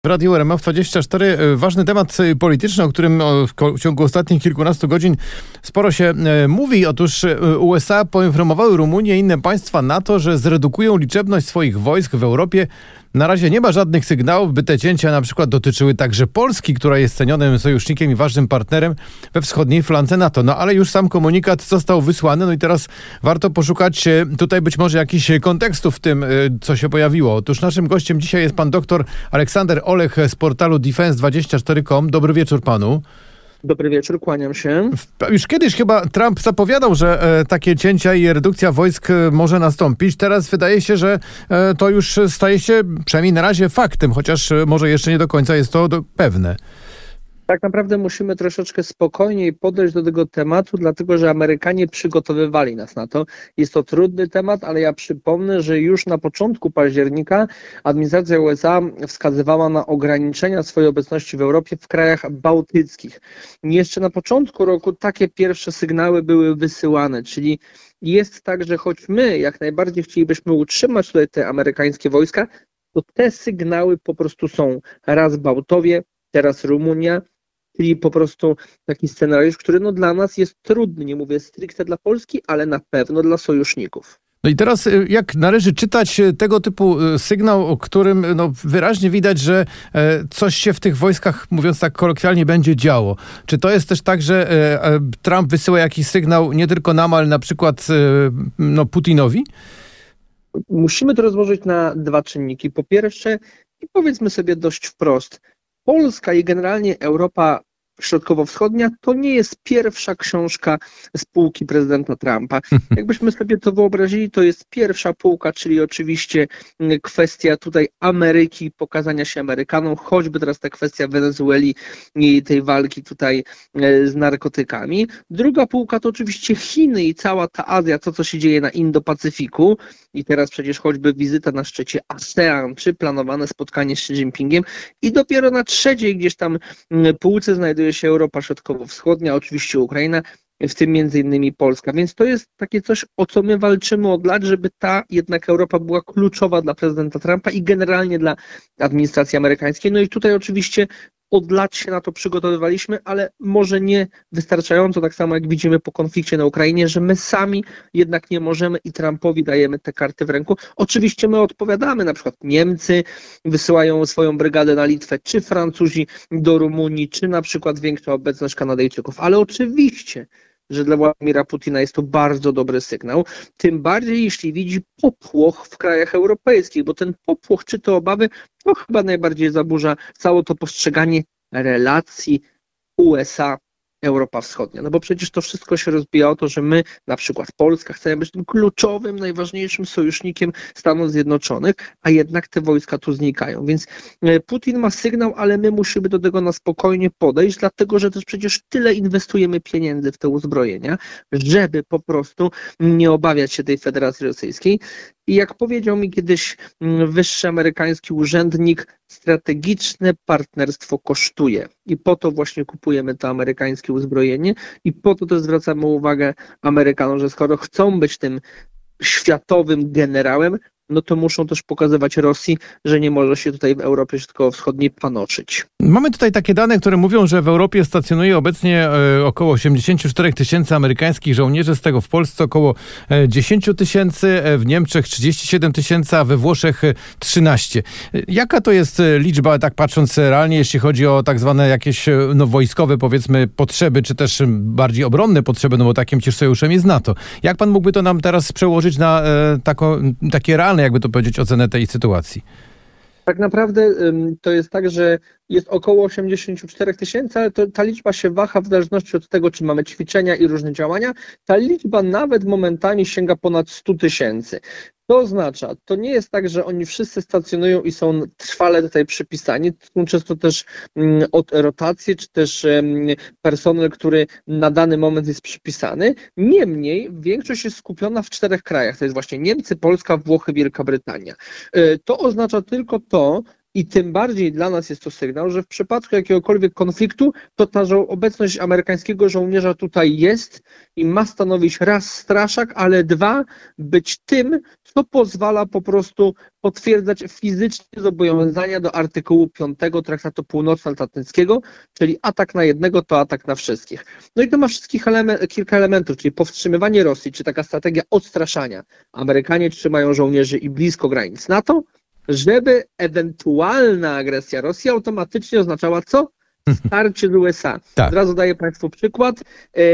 W Radiu RMF24 ważny temat polityczny, o którym w ciągu ostatnich kilkunastu godzin sporo się mówi. Otóż USA poinformowały Rumunię i inne państwa NATO, że zredukują liczebność swoich wojsk w Europie. Na razie nie ma żadnych sygnałów, by te cięcia na przykład dotyczyły także Polski, która jest cenionym sojusznikiem i ważnym partnerem we wschodniej flance NATO. No ale już sam komunikat został wysłany, no i teraz warto poszukać tutaj być może jakichś kontekstów w tym, co się pojawiło. Otóż naszym gościem dzisiaj jest pan doktor Aleksander Olech z portalu defense24.com. Dobry wieczór panu. Dobry wieczór, kłaniam się. Już kiedyś chyba Trump zapowiadał, że takie cięcia i redukcja wojsk może nastąpić. Teraz wydaje się, że to już staje się przynajmniej na razie faktem, chociaż może jeszcze nie do końca jest to pewne. Tak naprawdę musimy troszeczkę spokojniej podejść do tego tematu, dlatego że Amerykanie przygotowywali nas na to. Jest to trudny temat, ale ja przypomnę, że już na początku października administracja USA wskazywała na ograniczenia swojej obecności w Europie w krajach bałtyckich. Jeszcze na początku roku takie pierwsze sygnały były wysyłane, czyli jest tak, że choć my jak najbardziej chcielibyśmy utrzymać tutaj te amerykańskie wojska, to te sygnały po prostu są. Raz Bałtowie, teraz Rumunia, czyli po prostu taki scenariusz, który dla nas jest trudny, nie mówię stricte dla Polski, ale na pewno dla sojuszników. No i teraz jak należy czytać tego typu sygnał, o którym wyraźnie widać, że coś się w tych wojskach, mówiąc tak kolokwialnie, będzie działo. Czy to jest też tak, że Trump wysyła jakiś sygnał nie tylko nam, ale na przykład Putinowi? Musimy to rozłożyć na dwa czynniki. Po pierwsze, i powiedzmy sobie dość wprost, Polska i generalnie Europa Środkowo-Wschodnia to nie jest pierwsza książka z półki prezydenta Trumpa. Jakbyśmy sobie to wyobrazili, to jest pierwsza półka, czyli oczywiście kwestia tutaj Ameryki, pokazania się Amerykanom, choćby teraz ta kwestia Wenezueli i tej walki tutaj z narkotykami. Druga półka to oczywiście Chiny i cała ta Azja, to co się dzieje na Indo-Pacyfiku i teraz przecież choćby wizyta na szczycie ASEAN, czy planowane spotkanie z Xi Jinpingiem i dopiero na trzeciej gdzieś tam półce znajduje się Europa Środkowo-Wschodnia, oczywiście Ukraina, w tym między innymi Polska. Więc to jest takie coś, o co my walczymy od lat, żeby ta jednak Europa była kluczowa dla prezydenta Trumpa i generalnie dla administracji amerykańskiej. No i tutaj oczywiście od lat się na to przygotowywaliśmy, ale może nie wystarczająco, tak samo jak widzimy po konflikcie na Ukrainie, że my sami jednak nie możemy i Trumpowi dajemy te karty w ręku. Oczywiście my odpowiadamy, na przykład Niemcy wysyłają swoją brygadę na Litwę, czy Francuzi do Rumunii, czy na przykład większa obecność Kanadyjczyków, ale oczywiście, że dla Władimira Putina jest to bardzo dobry sygnał, tym bardziej jeśli widzi popłoch w krajach europejskich, bo ten popłoch czy te obawy to chyba najbardziej zaburza całe to postrzeganie relacji USA Europa Wschodnia. No bo przecież to wszystko się rozbija o to, że my, na przykład Polska, chcemy być tym kluczowym, najważniejszym sojusznikiem Stanów Zjednoczonych, a jednak te wojska tu znikają. Więc Putin ma sygnał, ale my musimy do tego na spokojnie podejść, dlatego że też przecież tyle inwestujemy pieniędzy w te uzbrojenia, żeby po prostu nie obawiać się tej Federacji Rosyjskiej. I jak powiedział mi kiedyś wyższy amerykański urzędnik, strategiczne partnerstwo kosztuje. I po to właśnie kupujemy to amerykańskie uzbrojenie i po to też zwracamy uwagę Amerykanom, że skoro chcą być tym światowym generałem, no to muszą też pokazywać Rosji, że nie może się tutaj w Europie Środkowo-Wschodniej panoszyć. Mamy tutaj takie dane, które mówią, że w Europie stacjonuje obecnie około 84 tysięcy amerykańskich żołnierzy, z tego w Polsce około 10 tysięcy, w Niemczech 37 tysięcy, a we Włoszech 13. Jaka to jest liczba, tak patrząc realnie, jeśli chodzi o tak zwane jakieś wojskowe, powiedzmy, potrzeby, czy też bardziej obronne potrzeby, no bo takim przecież sojuszem jest NATO. Jak pan mógłby to nam teraz przełożyć na takie realne, jakby to powiedzieć, ocenę tej sytuacji? Tak naprawdę to jest tak, że jest około 84 tysięcy, ale ta liczba się waha w zależności od tego, czy mamy ćwiczenia i różne działania. Ta liczba nawet momentami sięga ponad 100 tysięcy. To oznacza, to nie jest tak, że oni wszyscy stacjonują i są trwale tutaj przypisani. To są często też od rotacji, czy też personel, który na dany moment jest przypisany. Niemniej większość jest skupiona w 4 krajach. To jest właśnie Niemcy, Polska, Włochy, Wielka Brytania. To oznacza tylko to, I tym bardziej dla nas jest to sygnał, że w przypadku jakiegokolwiek konfliktu, to ta obecność amerykańskiego żołnierza tutaj jest i ma stanowić raz straszak, ale dwa, być tym, co pozwala po prostu potwierdzać fizycznie zobowiązania do artykułu 5 Traktatu Północnoatlantyckiego, czyli atak na jednego to atak na wszystkich. No i to ma kilka elementów, czyli powstrzymywanie Rosji, czy taka strategia odstraszania. Amerykanie trzymają żołnierzy i blisko granic NATO, żeby ewentualna agresja Rosji automatycznie oznaczała co? Starcie z USA. Tak. Od razu daję Państwu przykład.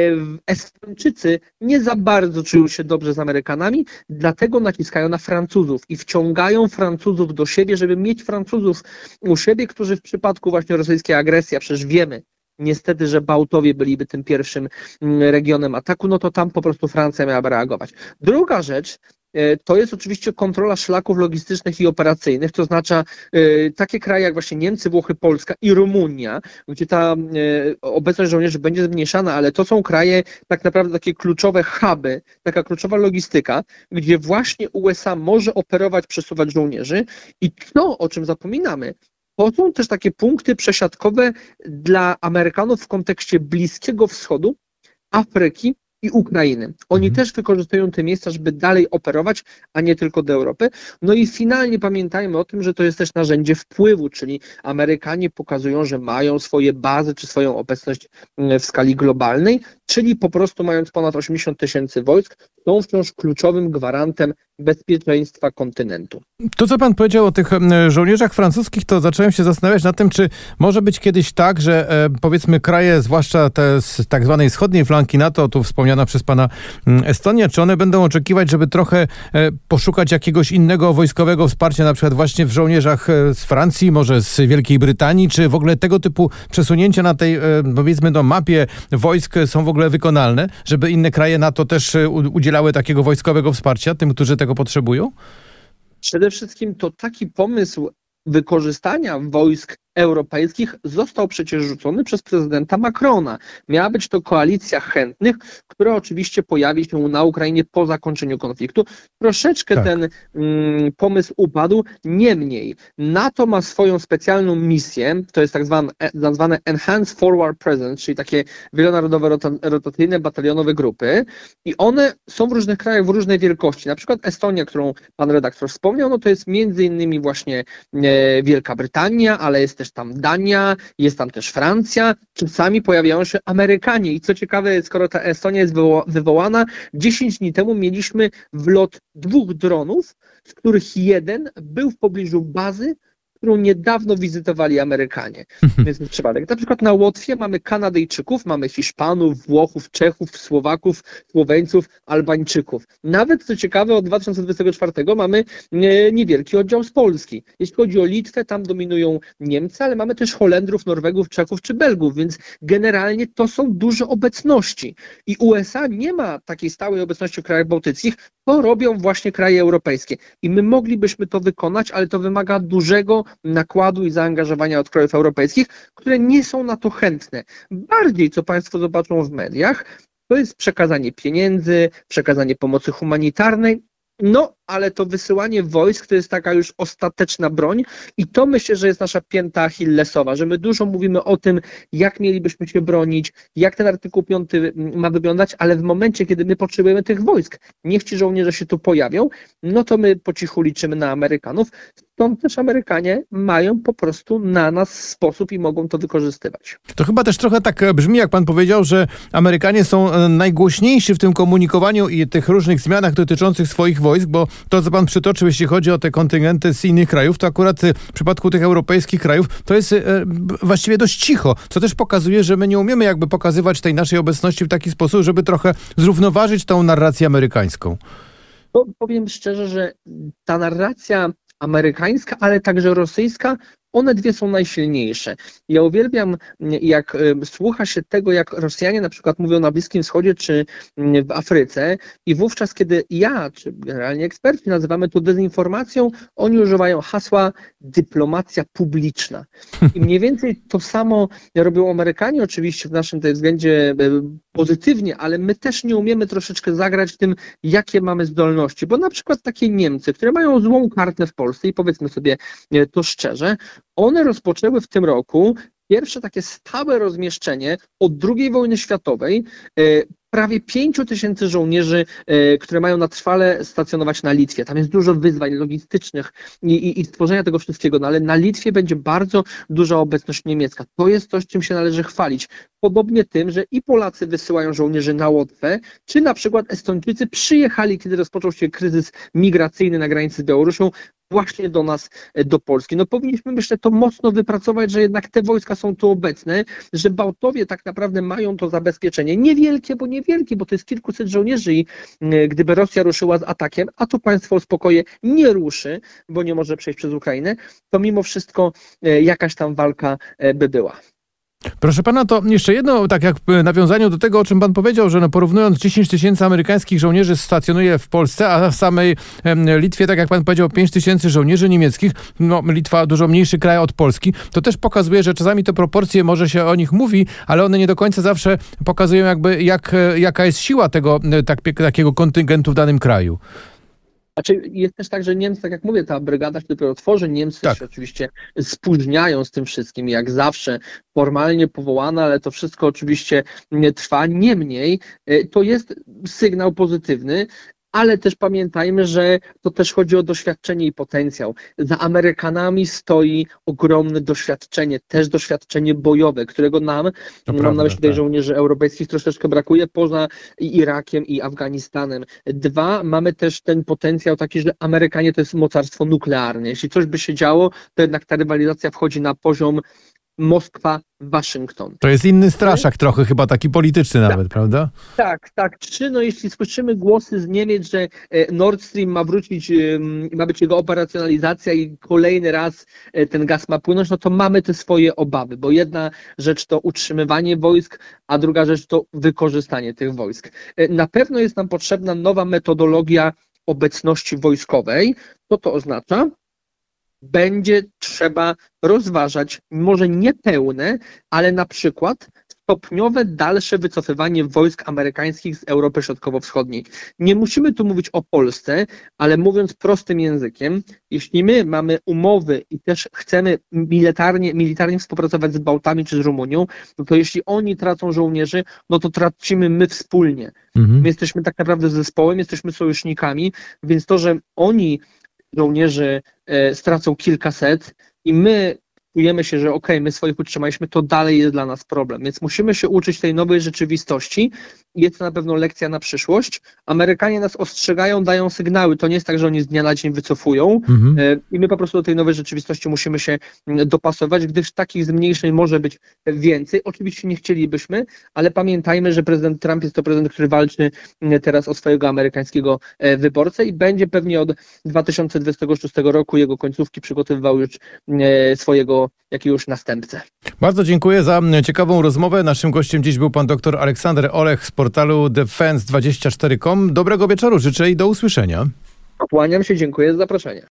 Estończycy nie za bardzo czują się dobrze z Amerykanami, dlatego naciskają na Francuzów i wciągają Francuzów do siebie, żeby mieć Francuzów u siebie, którzy w przypadku właśnie rosyjskiej agresji, a przecież wiemy, niestety, że Bałtowie byliby tym pierwszym regionem ataku, no to tam po prostu Francja miałaby reagować. Druga rzecz, to jest oczywiście kontrola szlaków logistycznych i operacyjnych, to znaczy takie kraje jak właśnie Niemcy, Włochy, Polska i Rumunia, gdzie ta obecność żołnierzy będzie zmniejszana, ale to są kraje tak naprawdę takie kluczowe huby, taka kluczowa logistyka, gdzie właśnie USA może operować, przesuwać żołnierzy i to, o czym zapominamy, to są też takie punkty przesiadkowe dla Amerykanów w kontekście Bliskiego Wschodu, Afryki i Ukrainy. Oni też wykorzystują te miejsca, żeby dalej operować, a nie tylko do Europy. No i finalnie pamiętajmy o tym, że to jest też narzędzie wpływu, czyli Amerykanie pokazują, że mają swoje bazy czy swoją obecność w skali globalnej, czyli po prostu mając ponad 80 000 wojsk, są wciąż kluczowym gwarantem bezpieczeństwa kontynentu. To, co pan powiedział o tych żołnierzach francuskich, to zacząłem się zastanawiać nad tym, czy może być kiedyś tak, że powiedzmy kraje, zwłaszcza te z tak zwanej wschodniej flanki NATO, tu wspomniana przez pana Estonia, czy one będą oczekiwać, żeby trochę poszukać jakiegoś innego wojskowego wsparcia, na przykład właśnie w żołnierzach z Francji, może z Wielkiej Brytanii, czy w ogóle tego typu przesunięcia na tej, powiedzmy, mapie wojsk są w ogóle wykonalne, żeby inne kraje NATO też udzielały takiego wojskowego wsparcia tym, którzy tego potrzebują? Przede wszystkim to taki pomysł wykorzystania wojsk europejskich został przecież rzucony przez prezydenta Macrona. Miała być to koalicja chętnych, która oczywiście pojawi się na Ukrainie po zakończeniu konfliktu. Troszeczkę ten pomysł upadł, niemniej NATO ma swoją specjalną misję, to jest tak zwane Enhanced Forward Presence, czyli takie wielonarodowe rotacyjne batalionowe grupy i one są w różnych krajach w różnej wielkości. Na przykład Estonia, którą pan redaktor wspomniał, no to jest między innymi właśnie Wielka Brytania, ale jest też tam Dania, jest tam też Francja, czasami pojawiają się Amerykanie i co ciekawe, skoro ta Estonia jest wywołana, 10 dni temu mieliśmy wlot 2 dronów, z których jeden był w pobliżu bazy, którą niedawno wizytowali Amerykanie. Więc jest przypadek. Na przykład na Łotwie mamy Kanadyjczyków, mamy Hiszpanów, Włochów, Czechów, Słowaków, Słoweńców, Albańczyków. Nawet, co ciekawe, od 2024 mamy niewielki oddział z Polski. Jeśli chodzi o Litwę, tam dominują Niemcy, ale mamy też Holendrów, Norwegów, Czechów czy Belgów, więc generalnie to są duże obecności. I USA nie ma takiej stałej obecności w krajach bałtyckich, to robią właśnie kraje europejskie. I my moglibyśmy to wykonać, ale to wymaga dużego nakładu i zaangażowania od krajów europejskich, które nie są na to chętne. Bardziej, co Państwo zobaczą w mediach, to jest przekazanie pieniędzy, przekazanie pomocy humanitarnej, no, ale to wysyłanie wojsk to jest taka już ostateczna broń i to myślę, że jest nasza pięta achillesowa, że my dużo mówimy o tym, jak mielibyśmy się bronić, jak ten artykuł 5 ma wyglądać, ale w momencie, kiedy my potrzebujemy tych wojsk, niech ci żołnierze się tu pojawią, no to my po cichu liczymy na Amerykanów, stąd też Amerykanie mają po prostu na nas sposób i mogą to wykorzystywać. To chyba też trochę tak brzmi, jak pan powiedział, że Amerykanie są najgłośniejsi w tym komunikowaniu i tych różnych zmianach dotyczących swoich wojsk, bo to, co pan przytoczył, jeśli chodzi o te kontyngenty z innych krajów, to akurat w przypadku tych europejskich krajów to jest właściwie dość cicho, co też pokazuje, że my nie umiemy jakby pokazywać tej naszej obecności w taki sposób, żeby trochę zrównoważyć tą narrację amerykańską. To powiem szczerze, że ta narracja amerykańska, ale także rosyjska, one dwie są najsilniejsze. Ja uwielbiam, jak słucha się tego, jak Rosjanie na przykład mówią na Bliskim Wschodzie czy w Afryce i wówczas, kiedy ja, czy generalnie eksperci nazywamy to dezinformacją, oni używają hasła dyplomacja publiczna. I mniej więcej to samo robią Amerykanie oczywiście w naszym tej względzie pozytywnie, ale my też nie umiemy troszeczkę zagrać tym, jakie mamy zdolności, bo na przykład takie Niemcy, które mają złą kartę w Polsce i powiedzmy sobie to szczerze, one rozpoczęły w tym roku pierwsze takie stałe rozmieszczenie od II wojny światowej prawie 5000 żołnierzy, które mają na trwale stacjonować na Litwie. Tam jest dużo wyzwań logistycznych i stworzenia tego wszystkiego, no ale na Litwie będzie bardzo duża obecność niemiecka. To jest coś, czym się należy chwalić. Podobnie tym, że i Polacy wysyłają żołnierzy na Łotwę, czy na przykład Estończycy przyjechali, kiedy rozpoczął się kryzys migracyjny na granicy z Białorusią, właśnie do nas, do Polski. No powinniśmy, myślę, to mocno wypracować, że jednak te wojska są tu obecne, że Bałtowie tak naprawdę mają to zabezpieczenie. Niewielkie, bo to jest kilkuset żołnierzy i gdyby Rosja ruszyła z atakiem, a to państwo o spokoje nie ruszy, bo nie może przejść przez Ukrainę, to mimo wszystko jakaś tam walka by była. Proszę pana, to jeszcze jedno, tak jak w nawiązaniu do tego, o czym pan powiedział, że porównując 10 000 amerykańskich żołnierzy stacjonuje w Polsce, a w samej Litwie, tak jak pan powiedział, 5 000 żołnierzy niemieckich, no Litwa dużo mniejszy kraj od Polski, to też pokazuje, że czasami te proporcje, może się o nich mówi, ale one nie do końca zawsze pokazują jakby jaka jest siła tego takiego kontyngentu w danym kraju. Znaczy jest też tak, że Niemcy, tak jak mówię, ta brygada się dopiero tworzy, Niemcy się oczywiście spóźniają z tym wszystkim, jak zawsze formalnie powołana, ale to wszystko oczywiście trwa. Niemniej to jest sygnał pozytywny, ale też pamiętajmy, że to też chodzi o doświadczenie i potencjał. Za Amerykanami stoi ogromne doświadczenie, też doświadczenie bojowe, którego nam, mam na myśli tutaj żołnierzy europejskich, troszeczkę brakuje poza Irakiem i Afganistanem. Dwa, mamy też ten potencjał taki, że Amerykanie to jest mocarstwo nuklearne. Jeśli coś by się działo, to jednak ta rywalizacja wchodzi na poziom Moskwa-Waszyngton. To jest inny straszak trochę, chyba taki polityczny nawet, prawda? Tak. No jeśli słyszymy głosy z Niemiec, że Nord Stream ma wrócić, ma być jego operacjonalizacja i kolejny raz ten gaz ma płynąć, no to mamy te swoje obawy, bo jedna rzecz to utrzymywanie wojsk, a druga rzecz to wykorzystanie tych wojsk. Na pewno jest nam potrzebna nowa metodologia obecności wojskowej. Co to oznacza? Będzie trzeba rozważać, może nie pełne, ale na przykład stopniowe dalsze wycofywanie wojsk amerykańskich z Europy Środkowo-Wschodniej. Nie musimy tu mówić o Polsce, ale mówiąc prostym językiem, jeśli my mamy umowy i też chcemy militarnie współpracować z Bałtami czy z Rumunią, no to jeśli oni tracą żołnierzy, no to tracimy my wspólnie. My jesteśmy tak naprawdę zespołem, jesteśmy sojusznikami, więc to, że oni żołnierzy stracą kilkaset i my czujemy się, że my swoich utrzymaliśmy, to dalej jest dla nas problem. Więc musimy się uczyć tej nowej rzeczywistości. Jest to na pewno lekcja na przyszłość. Amerykanie nas ostrzegają, dają sygnały. To nie jest tak, że oni z dnia na dzień wycofują. I my po prostu do tej nowej rzeczywistości musimy się dopasować, gdyż takich zmniejszeń może być więcej. Oczywiście nie chcielibyśmy, ale pamiętajmy, że prezydent Trump jest to prezydent, który walczy teraz o swojego amerykańskiego wyborcę i będzie pewnie od 2026 roku jego końcówki przygotowywał już swojego jakiegoś następcę. Bardzo dziękuję za ciekawą rozmowę. Naszym gościem dziś był pan dr Aleksander Olech z portalu defense24.com. Dobrego wieczoru życzę i do usłyszenia. Kłaniam się, dziękuję za zaproszenie.